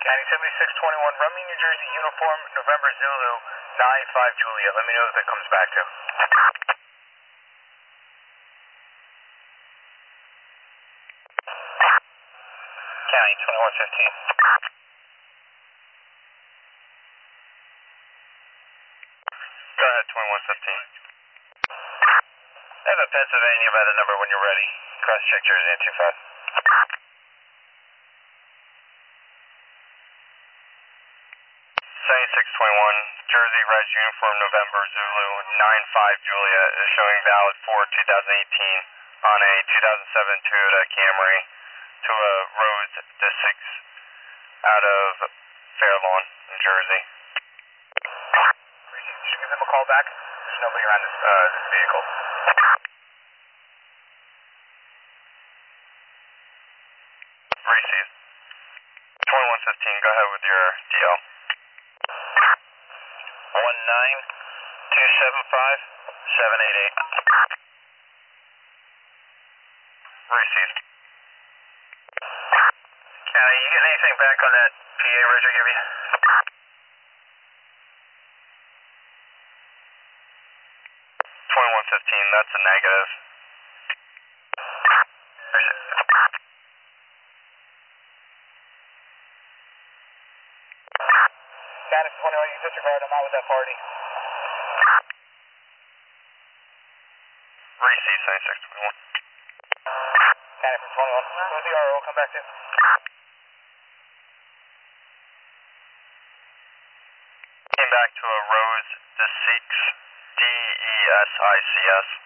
County 7621, run me New Jersey uniform, November Zulu, 9-5 Juliet. Let me know if it comes back to. County 2115. Go ahead, 2115. I have a Pennsylvania by the number when you're ready. Cross check Jersey at 25. 7621, Jersey Res Uniform November Zulu 9-5 Juliet is showing valid for 2018 on a 2007 Toyota Camry to a Rose District out of Fairlawn, New Jersey. Did you give them a call back? There's nobody around this vehicle. Received. 2115, go ahead with your DL. 19275-788. Received. County, you get anything back on that PA Roger give you? 2115, that's a negative. County 21, you disregard, I'm out with that party. Receive 7621. County from 21, who's the RO, come back to? Came back to a Rose Desics, DESICS.